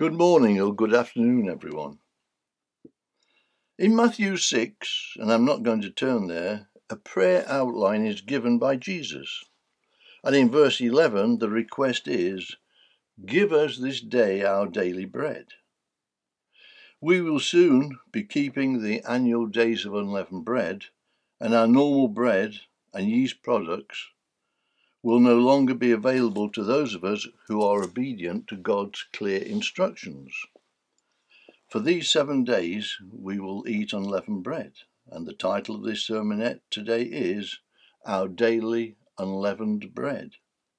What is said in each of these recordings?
Good morning or good afternoon, everyone. In Matthew 6, and I'm not going to turn there, a prayer outline is given by Jesus. And in verse 11, the request is, "Give us this day our daily bread." We will soon be keeping the annual days of unleavened bread, and our normal bread and yeast products will no longer be available to those of us who are obedient to God's clear instructions. For these 7 days we will eat unleavened bread, and the title of this sermonette today is Our Daily Unleavened Bread.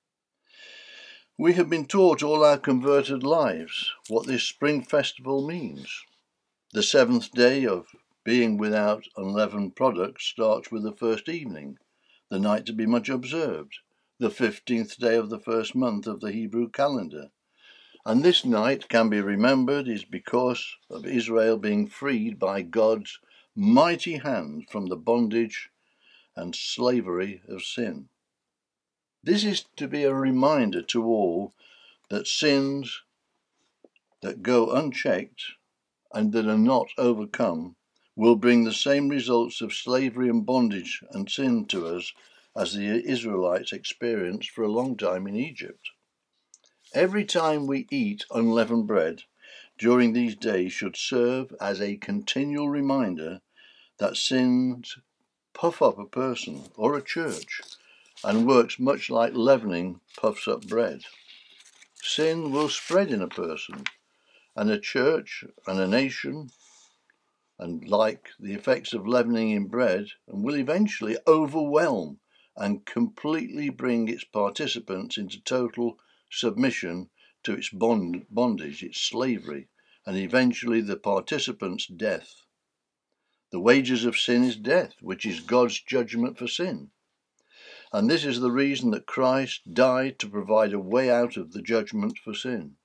We have been taught all our converted lives what this spring festival means. The 7th day of being without unleavened products starts with the first evening, the night to be much observed, the 15th day of the first month of the Hebrew calendar. And this night can be remembered is because of Israel being freed by God's mighty hand from the bondage and slavery of sin. This is to be a reminder to all that sins that go unchecked and that are not overcome will bring the same results of slavery and bondage and sin to us as the Israelites experienced for a long time in Egypt. Every time we eat unleavened bread during these days should serve as a continual reminder that sins puff up a person or a church and works much like leavening puffs up bread. Sin will spread in a person and a church and a nation, and like the effects of leavening in bread, and will eventually overwhelm and completely bring its participants into total submission to its bondage, its slavery, and eventually the participants' death. The wages of sin is death, which is God's judgment for sin. And this is the reason that Christ died, to provide a way out of the judgment for sin.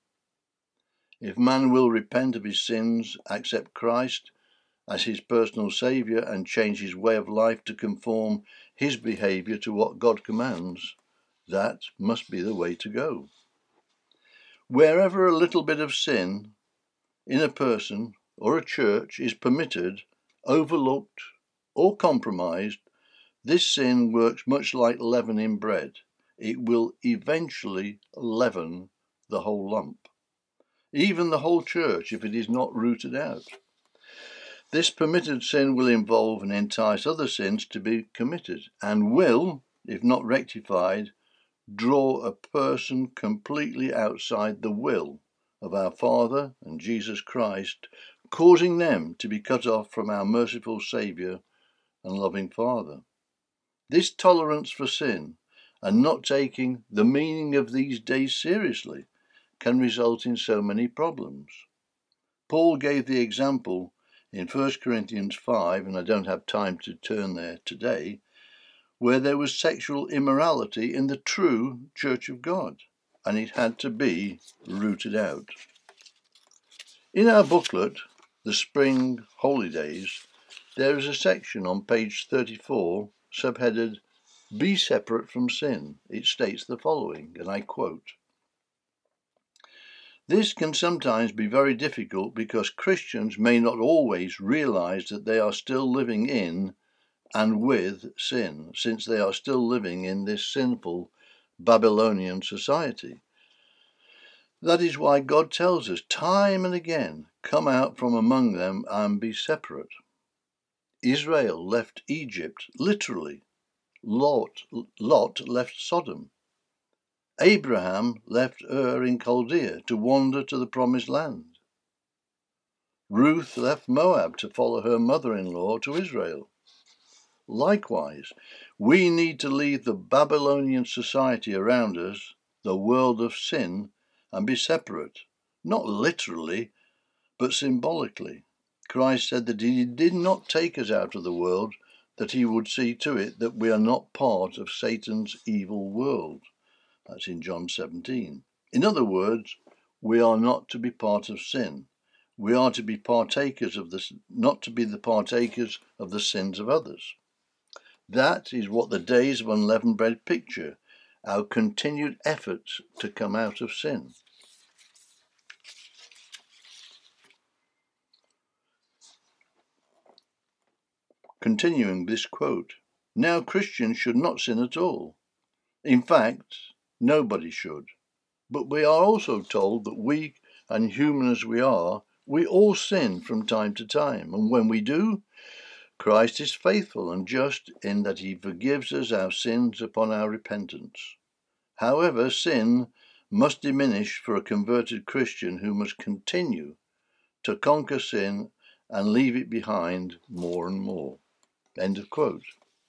If man will repent of his sins, accept Christ as his personal saviour, and change his way of life to conform his behaviour to what God commands, that must be the way to go. Wherever a little bit of sin in a person or a church is permitted, overlooked, or compromised, this sin works much like leavening bread. It will eventually leaven the whole lump, even the whole church, if it is not rooted out. This permitted sin will involve and entice other sins to be committed, and will, if not rectified, draw a person completely outside the will of our Father and Jesus Christ, causing them to be cut off from our merciful Saviour and loving Father. This tolerance for sin and not taking the meaning of these days seriously can result in so many problems. Paul gave the example in 1 Corinthians 5, and I don't have time to turn there today, where there was sexual immorality in the true Church of God, and it had to be rooted out. In our booklet, The Spring Holidays, there is a section on page 34, subheaded, Be Separate from Sin. It states the following, and I quote, "This can sometimes be very difficult because Christians may not always realize that they are still living in and with sin, since they are still living in this sinful Babylonian society. That is why God tells us time and again, come out from among them and be separate. Israel left Egypt, literally. Lot left Sodom. Abraham left Ur in Chaldea to wander to the promised land. Ruth left Moab to follow her mother-in-law to Israel. Likewise, we need to leave the Babylonian society around us, the world of sin, and be separate, not literally, but symbolically. Christ said that he did not take us out of the world, that he would see to it that we are not part of Satan's evil world. That's in John 17. In other words, we are not to be part of sin. We are to be partakers of this, not to be the partakers of the sins of others. That is what the days of unleavened bread picture, our continued efforts to come out of sin. Continuing this quote, now Christians should not sin at all. In fact, nobody should. But we are also told that weak and human as we are, we all sin from time to time, and when we do, Christ is faithful and just in that he forgives us our sins upon our repentance. However, sin must diminish for a converted Christian who must continue to conquer sin and leave it behind more and more. End of quote.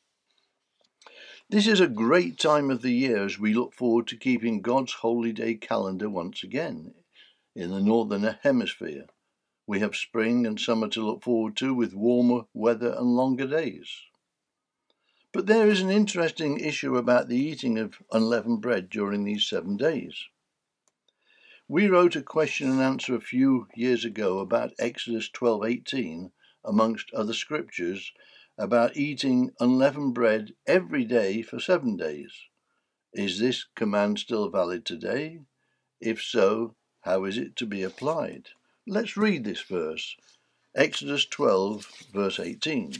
This is a great time of the year as we look forward to keeping God's holy day calendar once again in the northern hemisphere. We have spring and summer to look forward to with warmer weather and longer days. But there is an interesting issue about the eating of unleavened bread during these 7 days. We wrote a question and answer a few years ago about Exodus 12:18, amongst other scriptures, about eating unleavened bread every day for 7 days. Is this command still valid today? If so, how is it to be applied? Let's read this verse, Exodus 12, verse 18.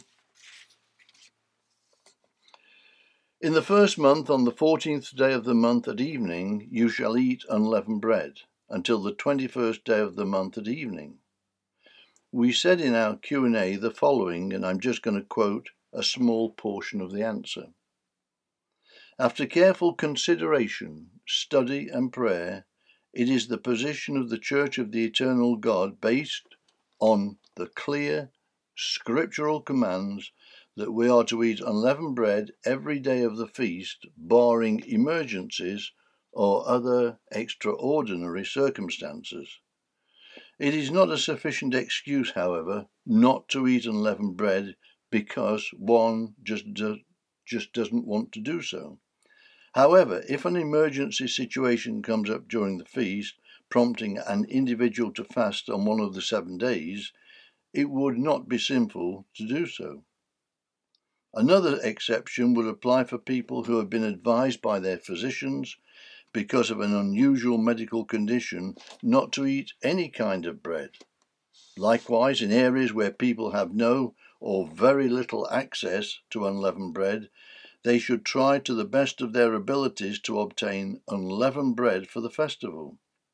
In the first month, on the 14th day of the month at evening, you shall eat unleavened bread, until the 21st day of the month at evening. We said in our Q&A the following, and I'm just going to quote a small portion of the answer. After careful consideration, study and prayer, it is the position of the Church of the Eternal God, based on the clear scriptural commands, that we are to eat unleavened bread every day of the feast, barring emergencies or other extraordinary circumstances. It is not a sufficient excuse, however, not to eat unleavened bread because one just doesn't want to do so. However, if an emergency situation comes up during the feast, prompting an individual to fast on one of the 7 days, it would not be sinful to do so. Another exception would apply for people who have been advised by their physicians, because of an unusual medical condition, not to eat any kind of bread. Likewise, in areas where people have no or very little access to unleavened bread, they should try to the best of their abilities to obtain unleavened bread for the festival.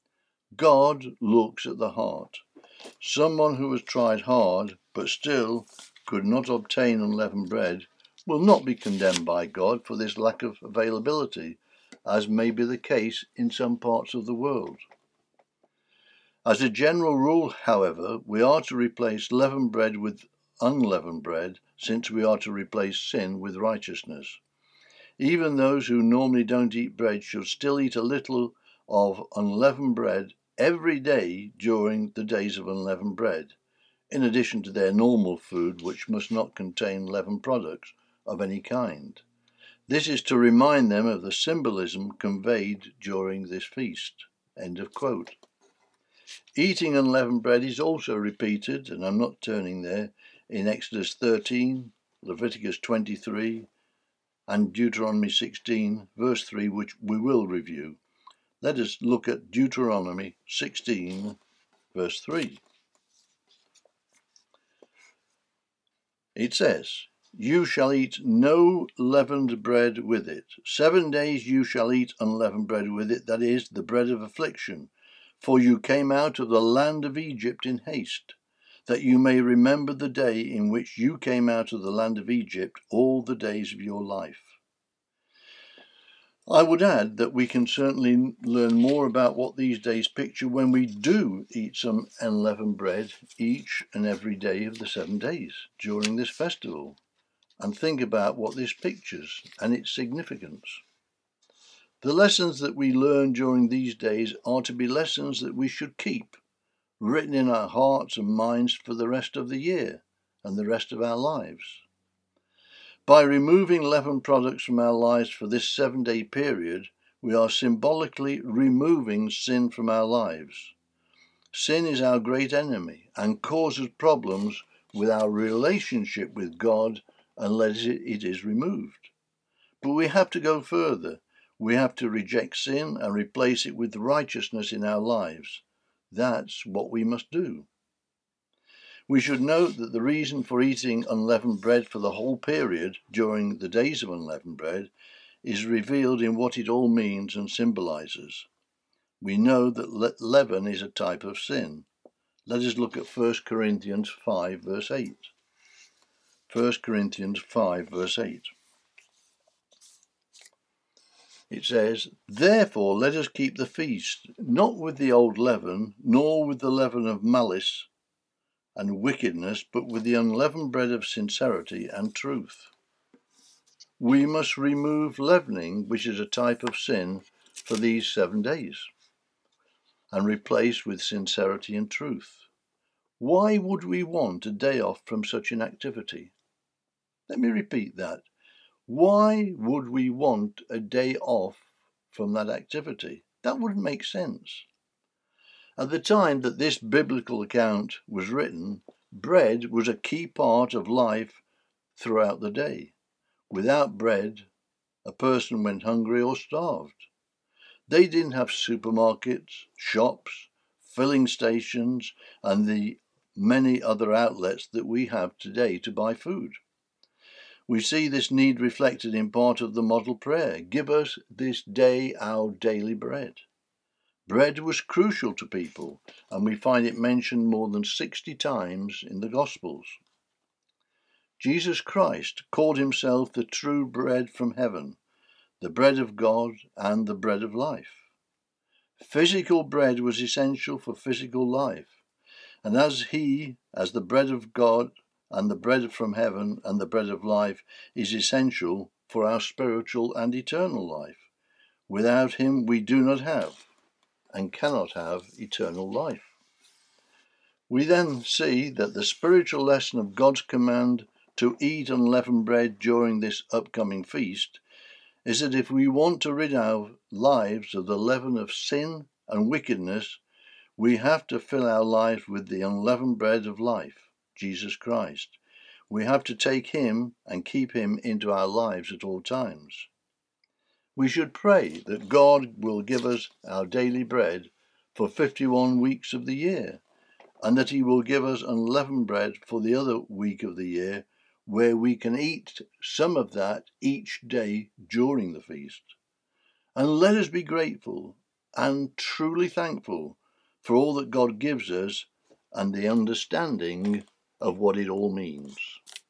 God looks at the heart. Someone who has tried hard but still could not obtain unleavened bread will not be condemned by God for this lack of availability, as may be the case in some parts of the world. As a general rule, however, we are to replace leavened bread with unleavened bread, since we are to replace sin with righteousness. Even those who normally don't eat bread should still eat a little of unleavened bread every day during the days of unleavened bread, in addition to their normal food, which must not contain leavened products of any kind. This is to remind them of the symbolism conveyed during this feast. End of quote. Eating unleavened bread is also repeated, and I'm not turning there, in Exodus 13, Leviticus 23, and Deuteronomy 16, verse 3, which we will review. Let us look at Deuteronomy 16, verse 3. It says, you shall eat no leavened bread with it. 7 days you shall eat unleavened bread with it, that is, the bread of affliction. For you came out of the land of Egypt in haste, that you may remember the day in which you came out of the land of Egypt all the days of your life. I would add that we can certainly learn more about what these days picture when we do eat some unleavened bread each and every day of the 7 days during this festival, and think about what this pictures and its significance. The lessons that we learn during these days are to be lessons that we should keep written in our hearts and minds for the rest of the year and the rest of our lives. By removing leavened products from our lives for this 7-day period, we are symbolically removing sin from our lives. Sin is our great enemy and causes problems with our relationship with God unless it is removed. But we have to go further. We have to reject sin and replace it with righteousness in our lives. That's what we must do. We should note that the reason for eating unleavened bread for the whole period during the days of unleavened bread is revealed in what it all means and symbolizes. We know that leaven is a type of sin. Let us look at 1 Corinthians 5 verse 8. 1 Corinthians 5 verse 8. It says, "Therefore let us keep the feast, not with the old leaven, nor with the leaven of malice and wickedness, but with the unleavened bread of sincerity and truth." We must remove leavening, which is a type of sin, for these 7 days, and replace with sincerity and truth. Why would we want a day off from such an activity? Let me repeat that. Why would we want a day off from that activity? That wouldn't make sense. At the time that this biblical account was written, bread was a key part of life throughout the day. Without bread, a person went hungry or starved. They didn't have supermarkets, shops, filling stations, and the many other outlets that we have today to buy food. We see this need reflected in part of the model prayer, "Give us this day our daily bread." Bread was crucial to people, and we find it mentioned more than 60 times in the Gospels. Jesus Christ called himself the true bread from heaven, the bread of God and the bread of life. Physical bread was essential for physical life, and as the bread of God and the bread from heaven and the bread of life, is essential for our spiritual and eternal life. Without him we do not have and cannot have eternal life. We then see that the spiritual lesson of God's command to eat unleavened bread during this upcoming feast is that if we want to rid our lives of the leaven of sin and wickedness, we have to fill our lives with the unleavened bread of life, Jesus Christ. We have to take him and keep him into our lives at all times. We should pray that God will give us our daily bread for 51 weeks of the year, and that he will give us unleavened bread for the other week of the year, where we can eat some of that each day during the feast. And let us be grateful and truly thankful for all that God gives us and the understanding of what it all means.